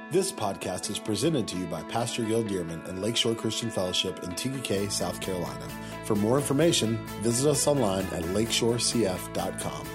This podcast is presented to you by Pastor Gil Dearman and Lakeshore Christian Fellowship in TKK, South Carolina. For more information, visit us online at lakeshorecf.com.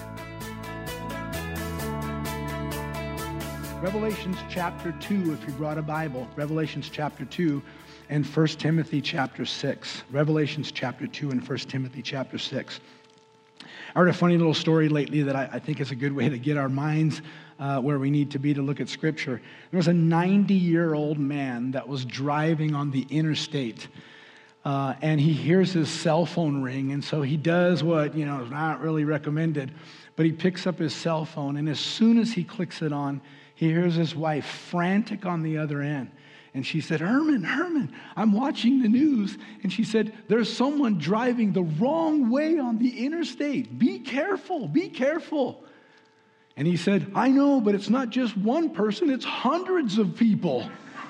Revelations chapter 2, if you brought a Bible, Revelations chapter 2 and 1 Timothy chapter 6. Revelations chapter 2 and 1 Timothy chapter 6. I heard a funny little story lately that I think is a good way to get our minds where we need to be to look at Scripture. There was a 90-year-old man that was driving on the interstate, and he hears his cell phone ring, and so he does what, is not really recommended, but he picks up his cell phone, and as soon as he clicks it on, he hears his wife frantic on the other end. And she said, Herman, I'm watching the news. And she said, there's someone driving the wrong way on the interstate. Be careful, be careful. And he said, I know, but it's not just one person, it's hundreds of people.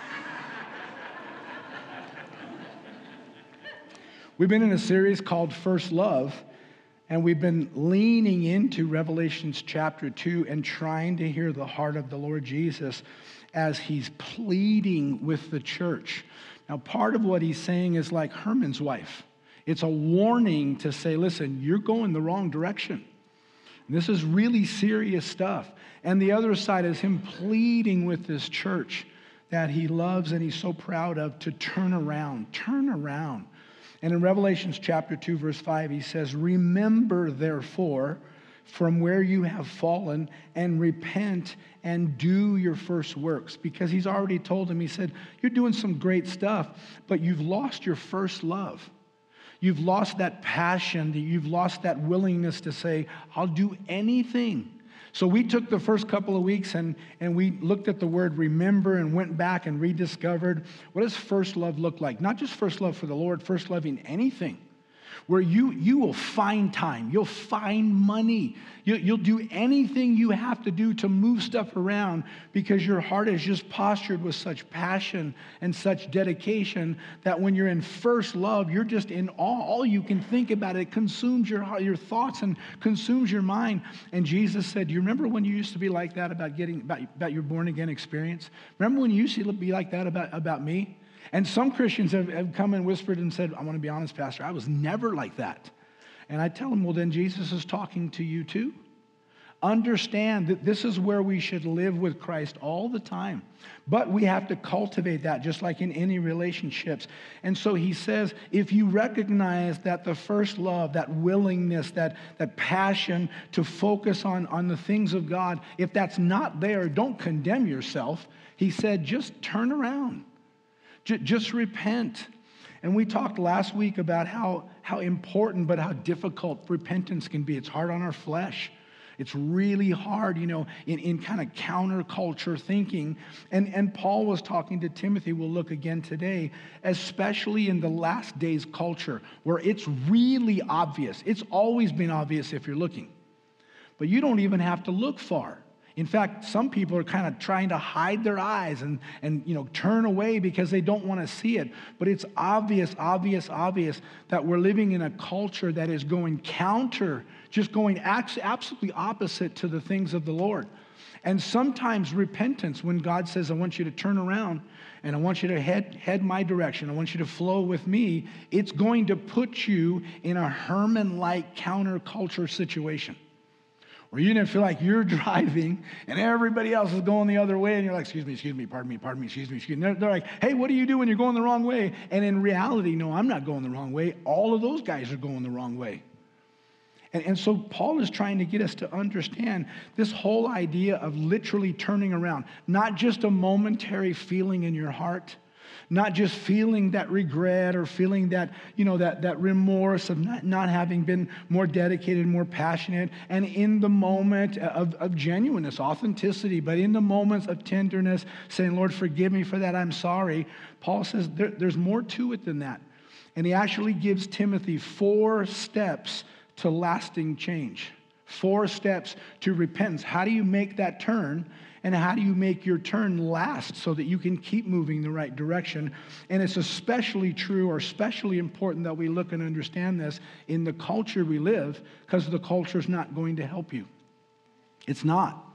We've been in a series called First Love, and we've been leaning into Revelations chapter 2 and trying to hear the heart of the Lord Jesus as he's pleading with the church. Now, part of what he's saying is like Herman's wife. It's a warning to say, listen, you're going the wrong direction. This is really serious stuff. And the other side is him pleading with this church that he loves and he's so proud of to turn around. Turn around. And in Revelations chapter 2, verse 5, he says, remember, therefore, from where you have fallen, and repent and do your first works. Because he's already told him, he said, you're doing some great stuff, but you've lost your first love. You've lost that passion, you've lost that willingness to say, I'll do anything. So we took the first couple of weeks and we looked at the word remember and went back and rediscovered what does first love look like? Not just first love for the Lord, first loving anything. Where you will find time, you'll find money, you'll do anything you have to do to move stuff around because your heart is just postured with such passion and such dedication that when you're in first love, you're just in awe. All you can think about it consumes your thoughts and consumes your mind. And Jesus said, do you remember when you used to be like that about your born again experience? Remember when you used to be like that about me? And some Christians have come and whispered and said, I want to be honest, Pastor, I was never like that. And I tell them, well, then Jesus is talking to you too. Understand that this is where we should live with Christ all the time. But we have to cultivate that just like in any relationships. And so he says, if you recognize that the first love, that willingness, that passion to focus on the things of God, if that's not there, don't condemn yourself. He said, just turn around. Just repent. And we talked last week about how important but how difficult repentance can be. It's hard on our flesh. It's really hard, in kind of counterculture thinking. And Paul was talking to Timothy, we'll look again today, especially in the last days culture where it's really obvious. It's always been obvious if you're looking. But you don't even have to look far. In fact, some people are kind of trying to hide their eyes and turn away because they don't want to see it. But it's obvious that we're living in a culture that is going counter, just going absolutely opposite to the things of the Lord. And sometimes repentance, when God says, I want you to turn around and I want you to head my direction, I want you to flow with me, it's going to put you in a Herman-like counterculture situation. Or you didn't feel like you're driving and everybody else is going the other way and you're like, excuse me, pardon me, excuse me. They're like, hey, what do you do when you're going the wrong way? And in reality, no, I'm not going the wrong way. All of those guys are going the wrong way. And so Paul is trying to get us to understand this whole idea of literally turning around, not just a momentary feeling in your heart, not just feeling that regret or feeling that, that remorse of not having been more dedicated, more passionate, and in the moment of genuineness, authenticity, but in the moments of tenderness, saying, Lord, forgive me for that, I'm sorry. Paul says there's more to it than that. And he actually gives Timothy 4 steps to lasting change, 4 steps to repentance. How do you make that turn? And how do you make your turn last so that you can keep moving in the right direction? And it's especially true or especially important that we look and understand this in the culture we live, because the culture is not going to help you. It's not.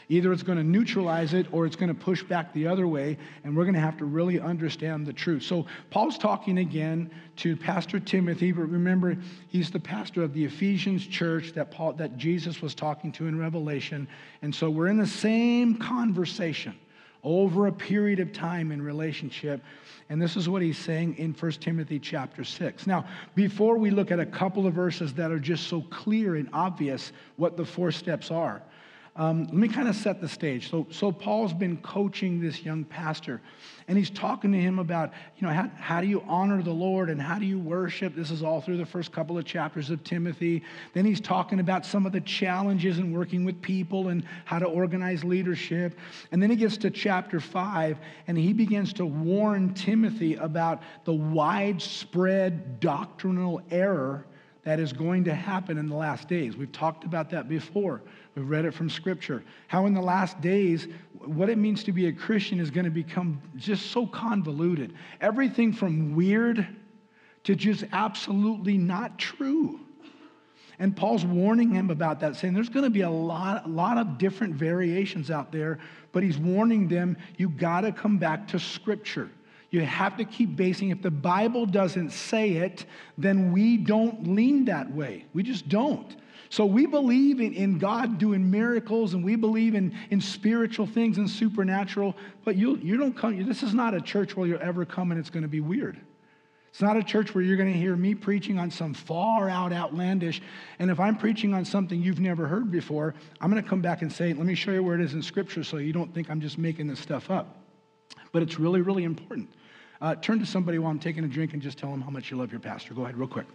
Either it's going to neutralize it or it's going to push back the other way, and we're going to have to really understand the truth. So Paul's talking again to Pastor Timothy, but remember, he's the pastor of the Ephesians church that Jesus was talking to in Revelation. And so we're in the same conversation over a period of time in relationship. And this is what he's saying in 1 Timothy chapter 6. Now, before we look at a couple of verses that are just so clear and obvious what the 4 steps are, let me kind of set the stage. So Paul's been coaching this young pastor, and he's talking to him about, how do you honor the Lord and how do you worship? This is all through the first couple of chapters of Timothy. Then he's talking about some of the challenges in working with people and how to organize leadership. And then he gets to chapter 5, and he begins to warn Timothy about the widespread doctrinal error that is going to happen in the last days. We've talked about that before. We've read it from Scripture. How in the last days, what it means to be a Christian is going to become just so convoluted. Everything from weird to just absolutely not true. And Paul's warning him about that, saying there's going to be a lot of different variations out there, but he's warning them, you got to come back to Scripture. You have to keep basing. If the Bible doesn't say it, then we don't lean that way. We just don't. So we believe in God doing miracles, and we believe in spiritual things and supernatural, but you don't come. This is not a church where you'll ever come and it's going to be weird. It's not a church where you're going to hear me preaching on some far out outlandish. And if I'm preaching on something you've never heard before, I'm going to come back and say, let me show you where it is in Scripture so you don't think I'm just making this stuff up. But it's really, really important. Turn to somebody while I'm taking a drink and just tell them how much you love your pastor. Go ahead real quick.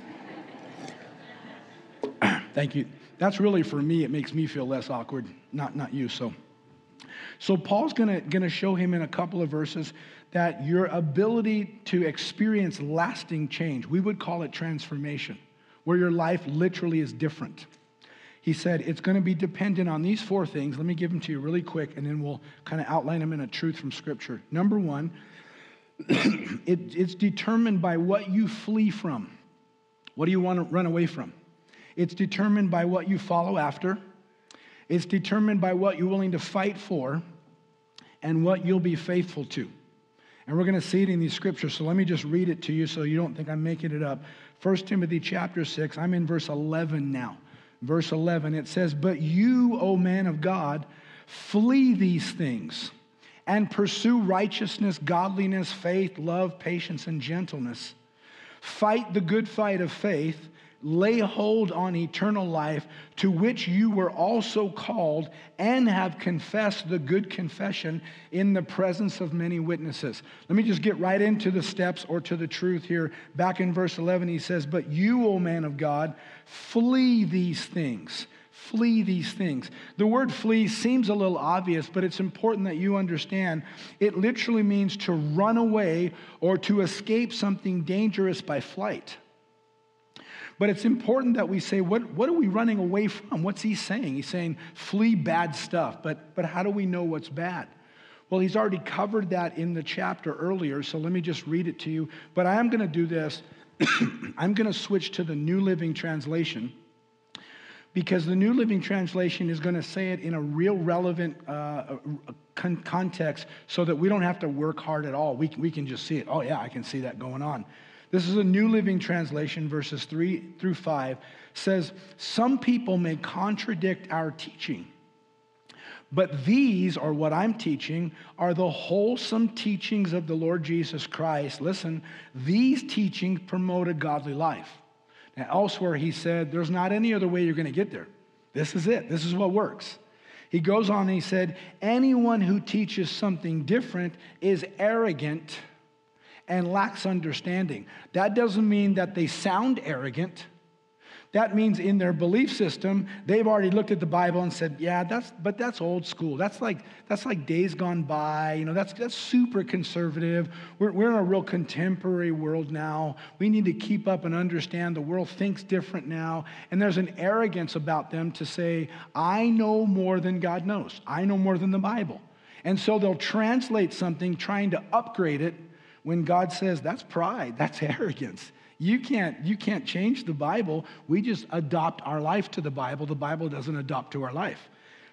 Thank you. That's really for me. It makes me feel less awkward, not you. So Paul's gonna show him in a couple of verses that your ability to experience lasting change, we would call it transformation, where your life literally is different. He said it's going to be dependent on these 4 things. Let me give them to you really quick, and then we'll kind of outline them in a truth from Scripture. Number 1, it's determined by what you flee from. What do you want to run away from? It's determined by what you follow after. It's determined by what you're willing to fight for and what you'll be faithful to. And we're going to see it in these scriptures, so let me just read it to you so you don't think I'm making it up. 1 Timothy chapter 6, I'm in verse 11 now. Verse 11, it says, "But you, O man of God, flee these things and pursue righteousness, godliness, faith, love, patience, and gentleness. Fight the good fight of faith. Lay hold on eternal life, to which you were also called and have confessed the good confession in the presence of many witnesses." Let me just get right into the steps or to the truth here. Back in verse 11, he says, "But you, O man of God, flee these things." Flee these things. The word flee seems a little obvious, but it's important that you understand it literally means to run away or to escape something dangerous by flight. But it's important that we say, what are we running away from? What's he saying? He's saying, flee bad stuff. But how do we know what's bad? Well, he's already covered that in the chapter earlier, so let me just read it to you. But I am going to do this. I'm going to switch to the New Living Translation, because the New Living Translation is going to say it in a real relevant context so that we don't have to work hard at all. We can just see it. Oh, yeah, I can see that going on. This is a New Living Translation, verses 3 through 5, says, "Some people may contradict our teaching, but these, or what I'm teaching, are the wholesome teachings of the Lord Jesus Christ." Listen, these teachings promote a godly life. Now, elsewhere he said, there's not any other way you're going to get there. This is it. This is what works. He goes on and he said, "Anyone who teaches something different is arrogant and lacks understanding." That doesn't mean that they sound arrogant. That means in their belief system, they've already looked at the Bible and said, yeah, that's old school. That's like days gone by. That's super conservative. We're in a real contemporary world now. We need to keep up and understand the world thinks different now. And there's an arrogance about them to say, I know more than God knows. I know more than the Bible. And so they'll translate something trying to upgrade it when God says, that's pride, that's arrogance. You can't change the Bible. We just adopt our life to the Bible. The Bible doesn't adopt to our life.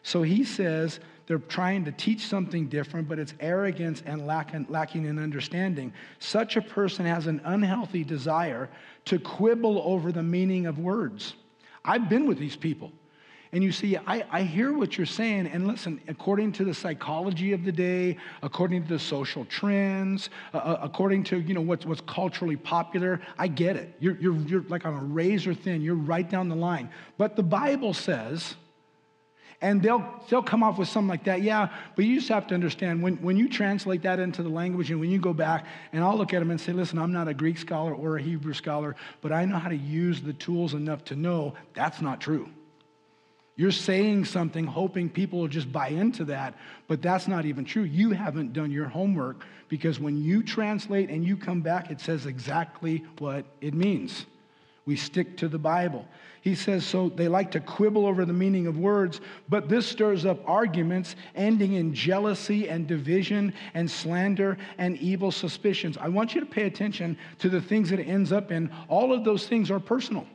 So he says they're trying to teach something different, but it's arrogance and lacking in understanding. Such a person has an unhealthy desire to quibble over the meaning of words. I've been with these people. And you see, I hear what you're saying, and listen, according to the psychology of the day, according to the social trends, according to what's culturally popular, I get it. You're like on a razor thin. You're right down the line. But the Bible says, and they'll come off with something like that. Yeah, but you just have to understand when you translate that into the language, and when you go back, and I'll look at them and say, listen, I'm not a Greek scholar or a Hebrew scholar, but I know how to use the tools enough to know that's not true. You're saying something hoping people will just buy into that, but that's not even true. You haven't done your homework, because when you translate and you come back, it says exactly what it means. We stick to the Bible. He says, so they like to quibble over the meaning of words, but this stirs up arguments ending in jealousy and division and slander and evil suspicions. I want you to pay attention to the things that it ends up in. All of those things are personal.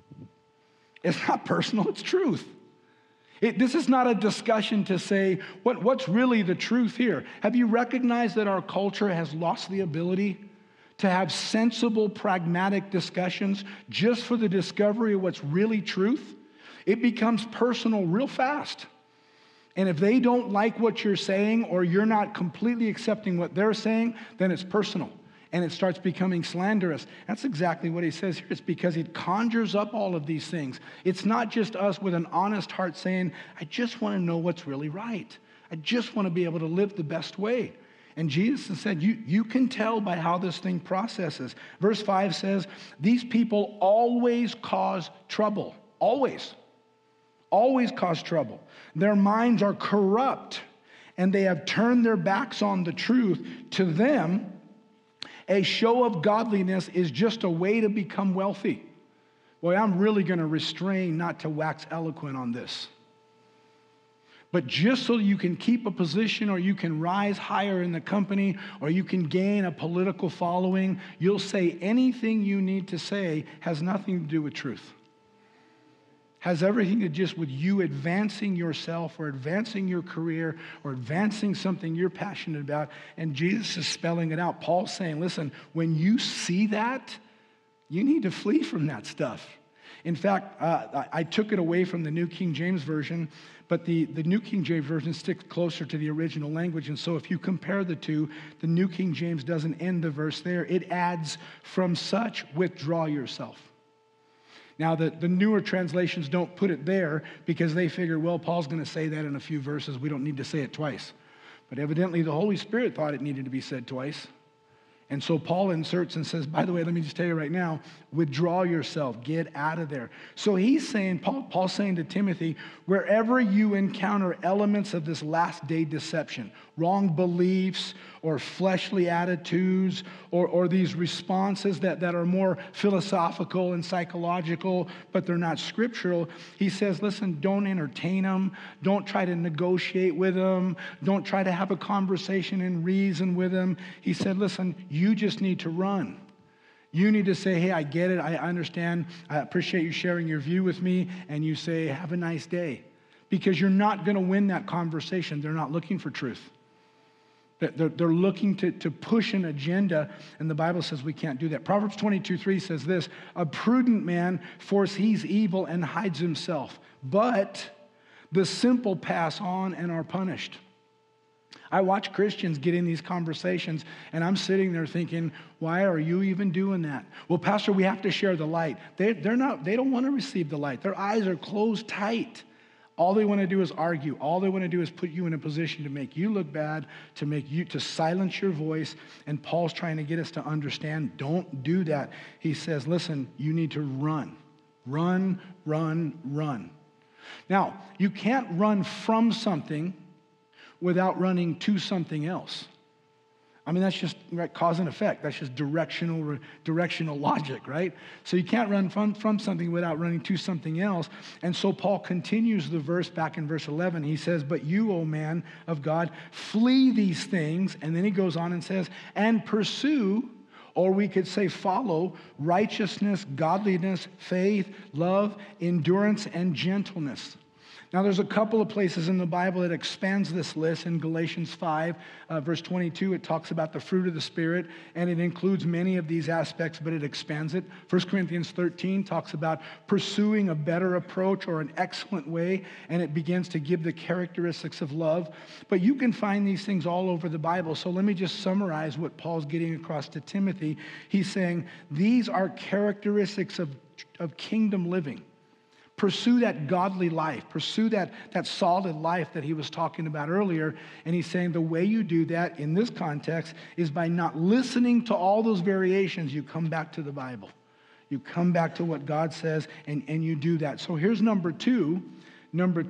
It's not personal, it's truth. This is not a discussion to say, what's really the truth here? Have you recognized that our culture has lost the ability to have sensible, pragmatic discussions just for the discovery of what's really truth? It becomes personal real fast. And if they don't like what you're saying, or you're not completely accepting what they're saying, then it's personal. And it starts becoming slanderous. That's exactly what he says here. It's because it conjures up all of these things. It's not just us with an honest heart saying, I just want to know what's really right. I just want to be able to live the best way. And Jesus said, you can tell by how this thing processes. Verse 5 says, these people always cause trouble. Always. Always cause trouble. Their minds are corrupt, and they have turned their backs on the truth. To them, a show of godliness is just a way to become wealthy. Boy, I'm really going to restrain not to wax eloquent on this. But just so you can keep a position, or you can rise higher in the company, or you can gain a political following, you'll say anything you need to say has nothing to do with truth. Has everything to just with you advancing yourself, or advancing your career, or advancing something you're passionate about. And Jesus is spelling it out. Paul's saying, listen, when you see that, you need to flee from that stuff. In fact, I took it away from the New King James Version, but the New King James Version sticks closer to the original language. And so if you compare the two, the New King James doesn't end the verse there. It adds, from such withdraw yourself. Now, the newer translations don't put it there because they figure, well, Paul's going to say that in a few verses. We don't need to say it twice. But evidently, the Holy Spirit thought it needed to be said twice. And so Paul inserts and says, by the way, let me just tell you right now, withdraw yourself, get out of there. So he's saying, Paul's saying to Timothy, wherever you encounter elements of this last day deception, wrong beliefs or fleshly attitudes or these responses that are more philosophical and psychological, but they're not scriptural, he says, listen, don't entertain them. Don't try to negotiate with them. Don't try to have a conversation and reason with them. He said, listen, you just need to run. You need to say, hey, I get it. I understand. I appreciate you sharing your view with me. And you say, have a nice day. Because you're not going to win that conversation. They're not looking for truth. They're looking to push an agenda, and the Bible says we can't do that. Proverbs 22:3 says this, a prudent man foresees evil and hides himself, but the simple pass on and are punished. I watch Christians get in these conversations, and I'm sitting there thinking, why are you even doing that? Well, Pastor, we have to share the light. They don't want to receive the light. Their eyes are closed tight. All they want to do is argue. All they want to do is put you in a position to make you look bad, to silence your voice. And Paul's trying to get us to understand, don't do that. He says, listen, you need to run. Run, run, run. Now, you can't run from something without running to something else. I mean, that's just right, cause and effect. That's just directional logic, right? So you can't run from something without running to something else. And so Paul continues the verse back in verse 11. He says, but you, O man of God, flee these things. And then he goes on and says, and pursue, or we could say follow, righteousness, godliness, faith, love, endurance, and gentleness. Now, there's a couple of places in the Bible that expands this list. In Galatians 5, verse 22, it talks about the fruit of the Spirit, and it includes many of these aspects, but it expands it. 1 Corinthians 13 talks about pursuing a better approach or an excellent way, and it begins to give the characteristics of love. But you can find these things all over the Bible. So let me just summarize what Paul's getting across to Timothy. He's saying these are characteristics of kingdom living. Pursue that godly life. Pursue that solid life that he was talking about earlier. And he's saying the way you do that in this context is by not listening to all those variations. You come back to the Bible. You come back to what God says, and you do that. So here's number two. Number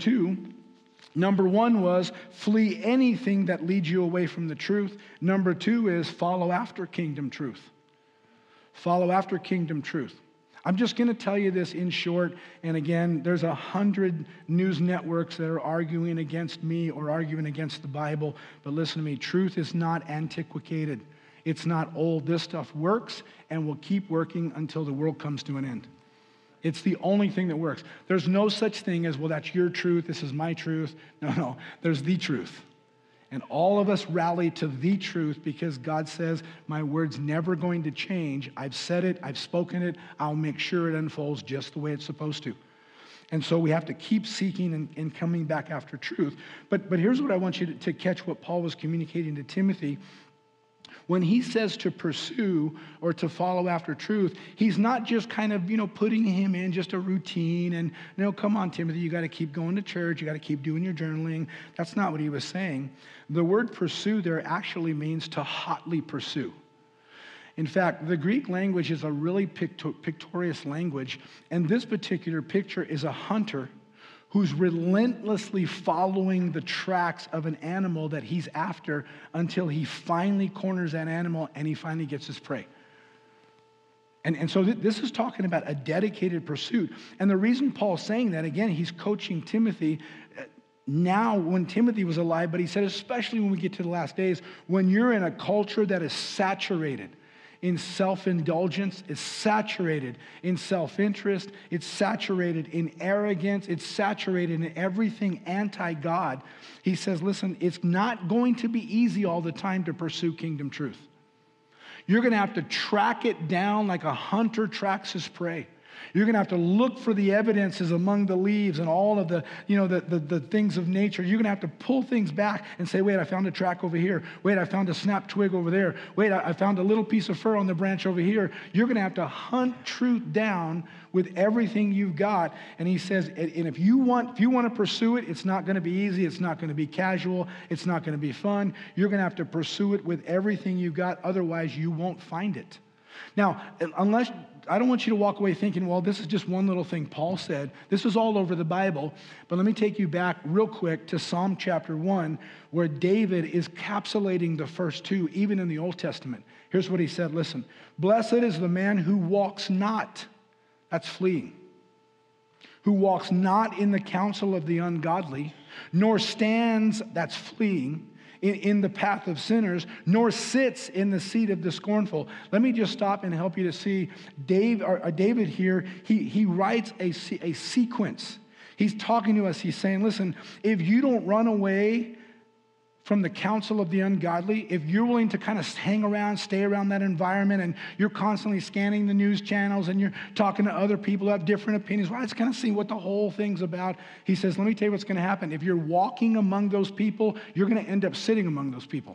one was flee anything that leads you away from the truth. Number two is follow after kingdom truth. Follow after kingdom truth. I'm just going to tell you this in short, and again, there's 100 news networks that are arguing against me or arguing against the Bible, but listen to me, truth is not antiquated. It's not old. This stuff works and will keep working until the world comes to an end. It's the only thing that works. There's no such thing as, well, that's your truth, this is my truth. No, there's the truth. And all of us rally to the truth because God says, my word's never going to change. I've said it, I've spoken it, I'll make sure it unfolds just the way it's supposed to. And so we have to keep seeking and coming back after truth. But here's what I want you to catch what Paul was communicating to Timothy. When he says to pursue or to follow after truth, he's not just kind of, putting him in just a routine and, come on, Timothy, you got to keep going to church, you got to keep doing your journaling. That's not what he was saying. The word pursue there actually means to hotly pursue. In fact, the Greek language is a really pictorial language, and this particular picture is a hunter who's relentlessly following the tracks of an animal that he's after until he finally corners that animal and he finally gets his prey. And so this is talking about a dedicated pursuit. And the reason Paul's saying that, again, he's coaching Timothy now when Timothy was alive, but he said especially when we get to the last days, when you're in a culture that is saturated in self-indulgence, it's saturated in self-interest, it's saturated in arrogance, it's saturated in everything anti-God. He says, listen, it's not going to be easy all the time to pursue kingdom truth. You're going to have to track it down like a hunter tracks his prey. You're going to have to look for the evidences among the leaves and all of the things of nature. You're going to have to pull things back and say, wait, I found a track over here. Wait, I found a snap twig over there. Wait, I found a little piece of fur on the branch over here. You're going to have to hunt truth down with everything you've got. And he says, and if you want to pursue it, it's not going to be easy. It's not going to be casual. It's not going to be fun. You're going to have to pursue it with everything you've got. Otherwise, you won't find it. Now, I don't want you to walk away thinking, well, this is just one little thing Paul said. This is all over the Bible. But let me take you back real quick to Psalm chapter 1, where David is capsulating the first two, even in the Old Testament. Here's what he said. Listen, blessed is the man who walks not, that's fleeing, who walks not in the counsel of the ungodly, nor stands, that's fleeing, in the path of sinners, nor sits in the seat of the scornful. Let me just stop and help you to see David here. He writes a sequence. He's talking to us. He's saying, listen, if you don't run away from the counsel of the ungodly, if you're willing to kind of hang around, stay around that environment, and you're constantly scanning the news channels and you're talking to other people who have different opinions, well, let's kind of see what the whole thing's about. He says, let me tell you what's going to happen. If you're walking among those people, you're going to end up sitting among those people.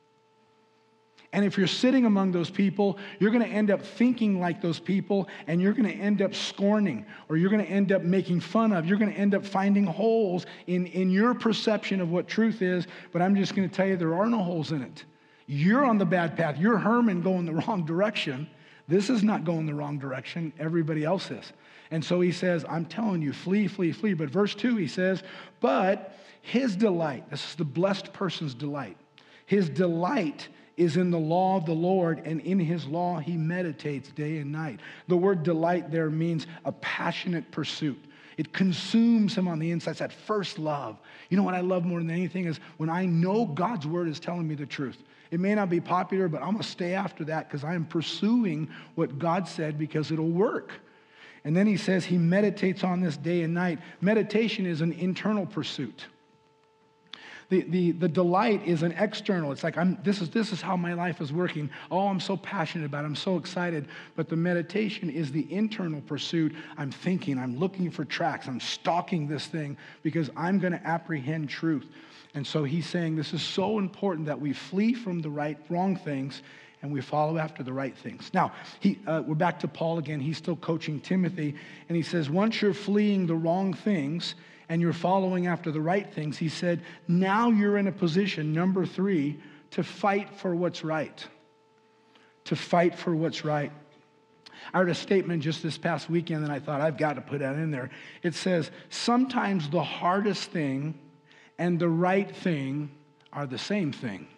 And if you're sitting among those people, you're going to end up thinking like those people, and you're going to end up scorning, or you're going to end up making fun of. You're going to end up finding holes in your perception of what truth is, but I'm just going to tell you there are no holes in it. You're on the bad path. You're Herman going the wrong direction. This is not going the wrong direction. Everybody else is. And so he says, I'm telling you, flee, flee, flee. But verse 2, he says, but his delight, this is the blessed person's delight, his delight is in the law of the Lord, and in his law he meditates day and night. The word delight there means a passionate pursuit. It consumes him on the inside. It's that first love. You know what I love more than anything is when I know God's word is telling me the truth. It may not be popular, but I'm going to stay after that because I am pursuing what God said because it'll work. And then he says he meditates on this day and night. Meditation is an internal pursuit. The delight is an external. It's like, this is how my life is working. Oh, I'm so passionate about it. I'm so excited. But the meditation is the internal pursuit. I'm thinking, I'm looking for tracks. I'm stalking this thing because I'm going to apprehend truth. And so he's saying this is so important that we flee from the wrong things and we follow after the right things. Now, we're back to Paul again. He's still coaching Timothy. And he says, once you're fleeing the wrong things and you're following after the right things, he said, now you're in a position, number 3, to fight for what's right. To fight for what's right. I heard a statement just this past weekend and I thought, I've got to put that in there. It says, sometimes the hardest thing and the right thing are the same thing.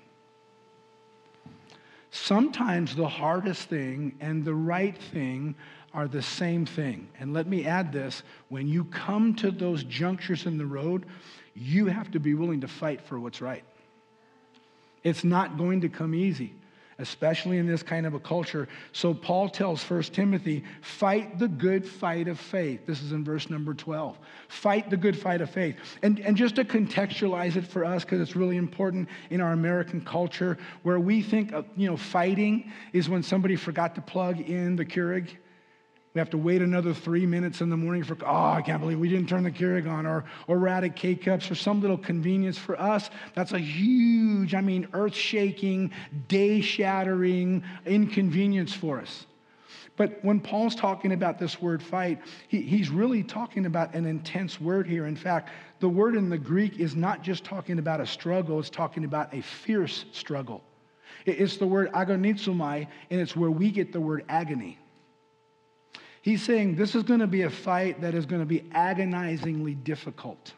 Sometimes the hardest thing and the right thing are the same thing. And let me add this, when you come to those junctures in the road, you have to be willing to fight for what's right. It's not going to come easy, especially in this kind of a culture. So Paul tells 1 Timothy, fight the good fight of faith. This is in verse number 12. Fight the good fight of faith. And just to contextualize it for us, because it's really important in our American culture, where we think of, fighting is when somebody forgot to plug in the Keurig. We have to wait another 3 minutes in the morning for, I can't believe we didn't turn the Keurig on, or we're out of K-Cups, or some little convenience. For us, that's a huge, earth-shaking, day-shattering inconvenience for us. But when Paul's talking about this word fight, he's really talking about an intense word here. In fact, the word in the Greek is not just talking about a struggle, it's talking about a fierce struggle. It's the word agonizomai, and it's where we get the word agony. He's saying this is going to be a fight that is going to be agonizingly difficult.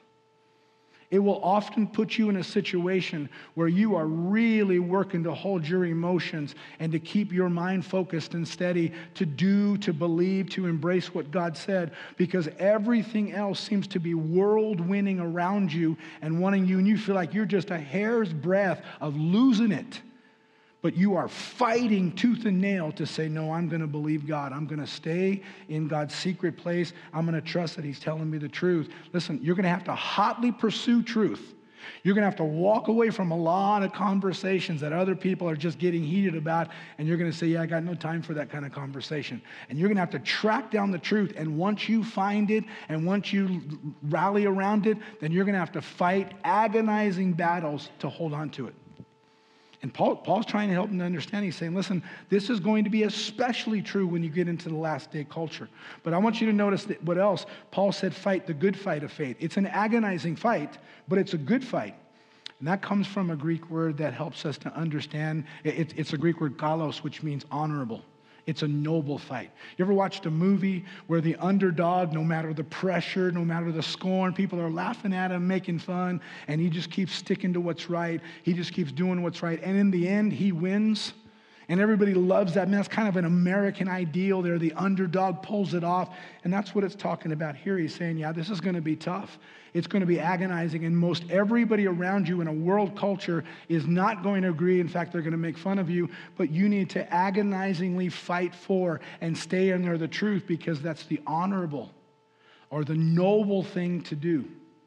It will often put you in a situation where you are really working to hold your emotions and to keep your mind focused and steady, to do, to believe, to embrace what God said, because everything else seems to be whirlwinding around you and wanting you, and you feel like you're just a hair's breadth of losing it. But you are fighting tooth and nail to say, no, I'm going to believe God. I'm going to stay in God's secret place. I'm going to trust that he's telling me the truth. Listen, you're going to have to hotly pursue truth. You're going to have to walk away from a lot of conversations that other people are just getting heated about, and you're going to say, yeah, I got no time for that kind of conversation. And you're going to have to track down the truth, and once you find it, and once you rally around it, then you're going to have to fight agonizing battles to hold on to it. And Paul's trying to help them to understand. He's saying, listen, this is going to be especially true when you get into the last day culture. But I want you to notice that what else? Paul said, fight the good fight of faith. It's an agonizing fight, but it's a good fight. And that comes from a Greek word that helps us to understand. It's a Greek word, kalos, which means honorable. It's a noble fight. You ever watched a movie where the underdog, no matter the pressure, no matter the scorn, people are laughing at him, making fun, and he just keeps sticking to what's right. He just keeps doing what's right. And in the end, he wins. And everybody loves that. I mean, that's kind of an American ideal there. The underdog pulls it off. And that's what it's talking about here. He's saying, yeah, this is going to be tough. It's going to be agonizing. And most everybody around you in a world culture is not going to agree. In fact, they're going to make fun of you. But you need to agonizingly fight for and stay in there the truth, because that's the honorable or the noble thing to do.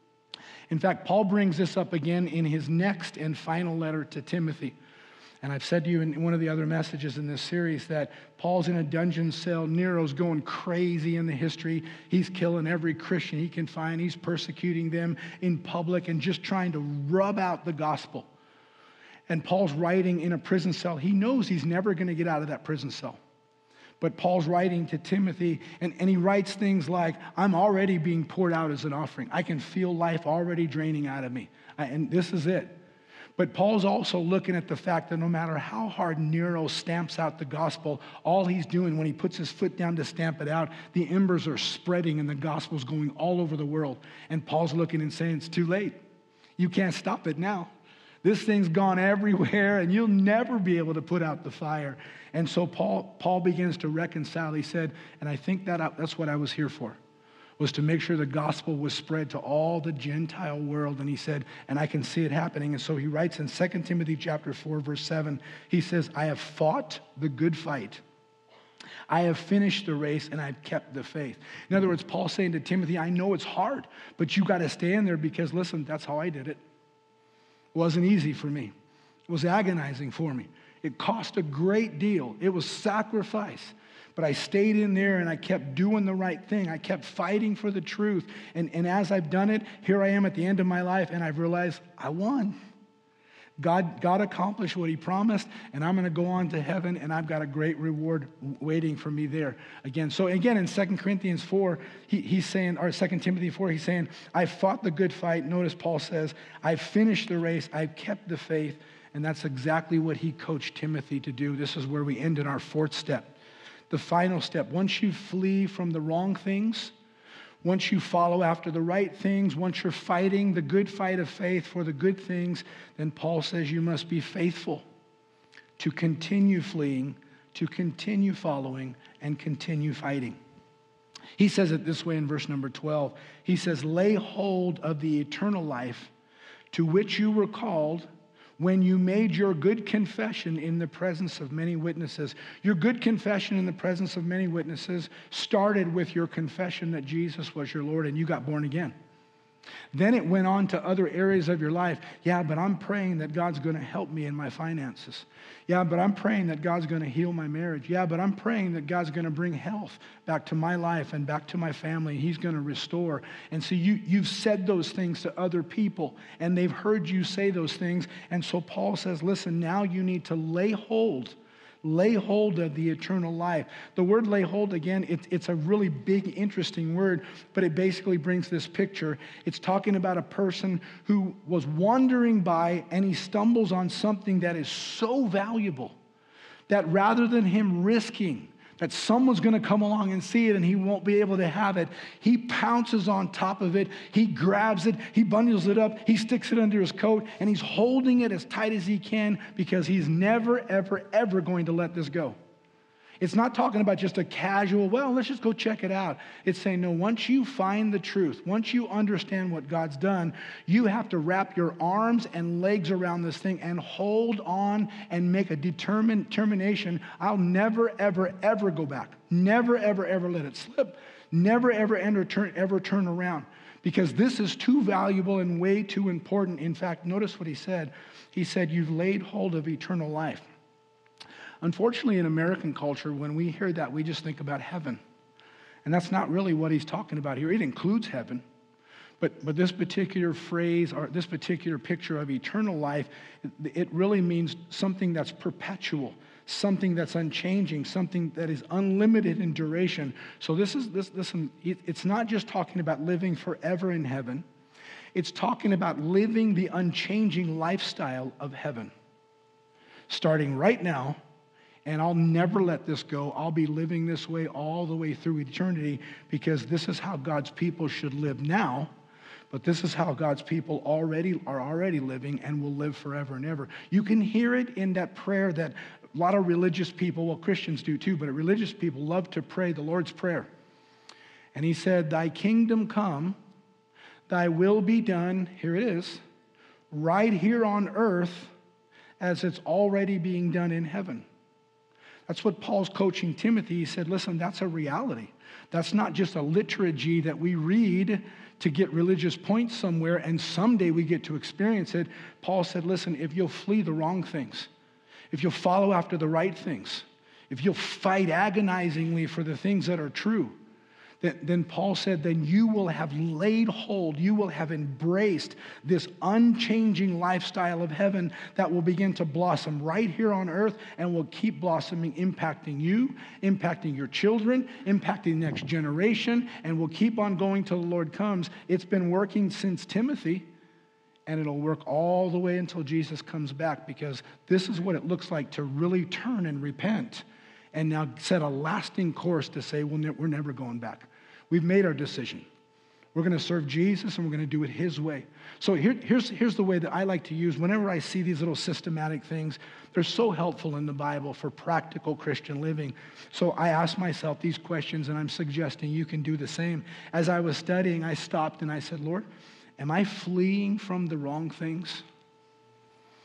In fact, Paul brings this up again in his next and final letter to Timothy. And I've said to you in one of the other messages in this series that Paul's in a dungeon cell. Nero's going crazy in the history. He's killing every Christian he can find. He's persecuting them in public and just trying to rub out the gospel. And Paul's writing in a prison cell. He knows he's never going to get out of that prison cell. But Paul's writing to Timothy, and he writes things like, I'm already being poured out as an offering. I can feel life already draining out of me. And this is it. But Paul's also looking at the fact that no matter how hard Nero stamps out the gospel, all he's doing when he puts his foot down to stamp it out, the embers are spreading and the gospel's going all over the world. And Paul's looking and saying, it's too late. You can't stop it now. This thing's gone everywhere and you'll never be able to put out the fire. And so Paul begins to reconcile. He said, and I think that's what I was here for, was to make sure the gospel was spread to all the Gentile world. And he said, and I can see it happening. And so he writes in 2 Timothy chapter 4, verse 7, he says, I have fought the good fight. I have finished the race and I've kept the faith. In other words, Paul's saying to Timothy, I know it's hard, but you got to stand there because, listen, that's how I did it. It wasn't easy for me. It was agonizing for me. It cost a great deal. It was sacrifice. But I stayed in there and I kept doing the right thing. I kept fighting for the truth. And as I've done it, here I am at the end of my life and I've realized I won. God accomplished what he promised, and I'm going to go on to heaven, and I've got a great reward waiting for me there. Again, in 2 Corinthians 4, he's saying, or 2 Timothy 4, he's saying, I've fought the good fight. Notice Paul says, I've finished the race. I've kept the faith. And that's exactly what he coached Timothy to do. This is where we end in our fourth step. The final step. Once you flee from the wrong things, once you follow after the right things, once you're fighting the good fight of faith for the good things, then Paul says you must be faithful to continue fleeing, to continue following, and continue fighting. He says it this way in verse number 12. He says, lay hold of the eternal life to which you were called when you made your good confession in the presence of many witnesses. Your good confession in the presence of many witnesses started with your confession that Jesus was your Lord and you got born again. Then it went on to other areas of your life. Yeah, but I'm praying that God's going to help me in my finances. Yeah, but I'm praying that God's going to heal my marriage. Yeah, but I'm praying that God's going to bring health back to my life and back to my family. He's going to restore. And so you've said those things to other people, and they've heard you say those things. And so Paul says, listen, now you need to lay hold of the eternal life. The word lay hold, again, it's a really big, interesting word, but it basically brings this picture. It's talking about a person who was wandering by and he stumbles on something that is so valuable that rather than him risking that someone's going to come along and see it and he won't be able to have it, he pounces on top of it, he grabs it, he bundles it up, he sticks it under his coat, and he's holding it as tight as he can because he's never, ever, ever going to let this go. It's not talking about just a casual, well, let's just go check it out. It's saying, no, once you find the truth, once you understand what God's done, you have to wrap your arms and legs around this thing and hold on and make a determination. I'll never, ever, ever go back. Never, ever, ever let it slip. Never, ever, turn around. Because this is too valuable and way too important. In fact, notice what he said. He said, you've laid hold of eternal life. Unfortunately, in American culture, when we hear that, we just think about heaven. And that's not really what he's talking about here. It includes heaven. But this particular phrase or this particular picture of eternal life, it really means something that's perpetual, something that's unchanging, something that is unlimited in duration. So listen, it's not just talking about living forever in heaven. It's talking about living the unchanging lifestyle of heaven. Starting right now, and I'll never let this go. I'll be living this way all the way through eternity because this is how God's people should live now, but this is how God's people are already living and will live forever and ever. You can hear it in that prayer that a lot of religious people, well, Christians do too, but religious people love to pray the Lord's Prayer. And he said, thy kingdom come, thy will be done, here it is, right here on earth as it's already being done in heaven. That's what Paul's coaching Timothy. He said, listen, that's a reality. That's not just a liturgy that we read to get religious points somewhere and someday we get to experience it. Paul said, listen, if you'll flee the wrong things, if you'll follow after the right things, if you'll fight agonizingly for the things that are true, then Paul said, then you will have laid hold, you will have embraced this unchanging lifestyle of heaven that will begin to blossom right here on earth and will keep blossoming, impacting you, impacting your children, impacting the next generation, and will keep on going till the Lord comes. It's been working since Timothy, and it'll work all the way until Jesus comes back, because this is what it looks like to really turn and repent and now set a lasting course to say, well, we're never going back. We've made our decision. We're going to serve Jesus, and we're going to do it his way. So here's the way that I like to use whenever I see these little systematic things. They're so helpful in the Bible for practical Christian living. So I ask myself these questions, and I'm suggesting you can do the same. As I was studying, I stopped and I said, Lord, am I fleeing from the wrong things?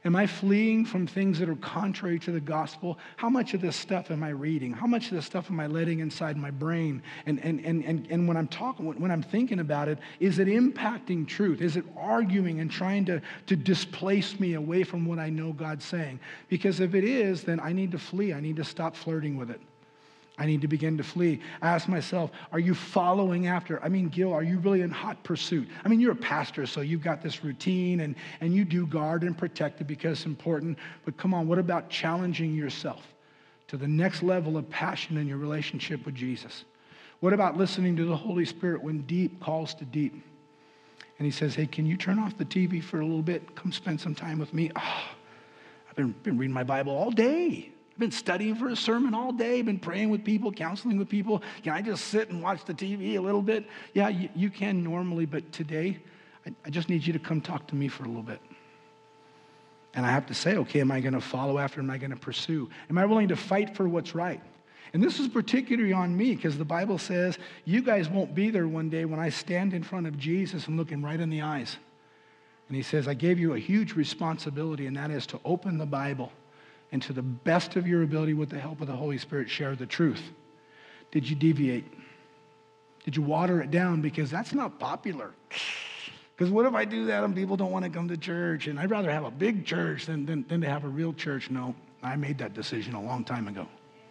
Am I fleeing from things that are contrary to the gospel? How much of this stuff am I reading? How much of this stuff am I letting inside my brain? And when I'm talking, when I'm thinking about it, is it impacting truth? Is it arguing and trying to displace me away from what I know God's saying? Because if it is, then I need to flee. I need to stop flirting with it. I need to begin to flee. I ask myself, are you following after? Gil, are you really in hot pursuit? You're a pastor, so you've got this routine, and you do guard and protect it because it's important. But come on, what about challenging yourself to the next level of passion in your relationship with Jesus? What about listening to the Holy Spirit when deep calls to deep? And he says, hey, can you turn off the TV for a little bit? Come spend some time with me. I've been reading my Bible all day. I've been studying for a sermon all day, been praying with people, counseling with people. Can I just sit and watch the TV a little bit? Yeah, you can normally, but today, I just need you to come talk to me for a little bit. And I have to say, okay, am I going to follow after? Am I going to pursue? Am I willing to fight for what's right? And this is particularly on me because the Bible says you guys won't be there one day when I stand in front of Jesus and look him right in the eyes. And he says, I gave you a huge responsibility, and that is to open the Bible and to the best of your ability with the help of the Holy Spirit, share the truth. Did you deviate? Did you water it down? Because that's not popular. Because what if I do that and people don't want to come to church? And I'd rather have a big church than to have a real church. No, I made that decision a long time ago.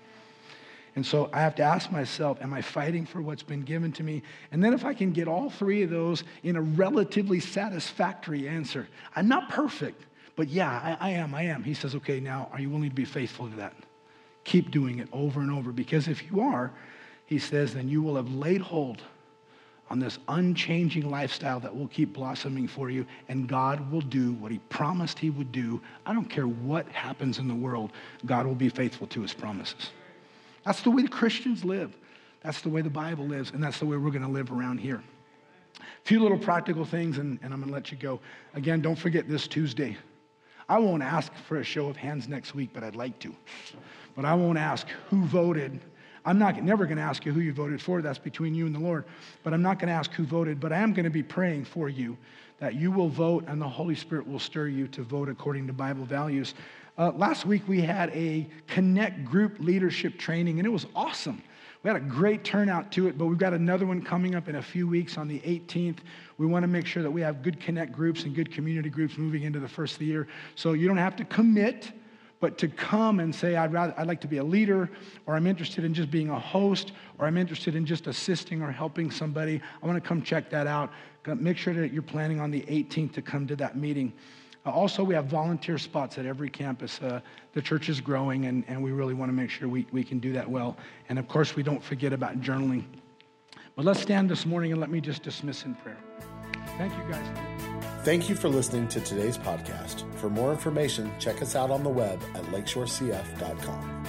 And so I have to ask myself, am I fighting for what's been given to me? And then if I can get all three of those in a relatively satisfactory answer, I'm not perfect. But yeah, I am. He says, okay, now, are you willing to be faithful to that? Keep doing it over and over. Because if you are, he says, then you will have laid hold on this unchanging lifestyle that will keep blossoming for you, and God will do what he promised he would do. I don't care what happens in the world. God will be faithful to his promises. That's the way the Christians live. That's the way the Bible lives, and that's the way we're going to live around here. A few little practical things, and I'm going to let you go. Again, don't forget this Tuesday. I won't ask for a show of hands next week, but I'd like to. But I won't ask who voted. I'm never going to ask you who you voted for. That's between you and the Lord. But I'm not going to ask who voted. But I am going to be praying for you that you will vote and the Holy Spirit will stir you to vote according to Bible values. Last week we had a Connect group leadership training, and it was awesome. We had a great turnout to it, but we've got another one coming up in a few weeks on the 18th. We want to make sure that we have good Connect groups and good community groups moving into the first of the year. So you don't have to commit, but to come and say, I'd like to be a leader, or I'm interested in just being a host, or I'm interested in just assisting or helping somebody. I want to come check that out. Make sure that you're planning on the 18th to come to that meeting. Also, we have volunteer spots at every campus. The church is growing, and we really want to make sure we can do that well. And of course, we don't forget about journaling. But let's stand this morning and let me just dismiss in prayer. Thank you, guys. Thank you for listening to today's podcast. For more information, check us out on the web at lakeshorecf.com.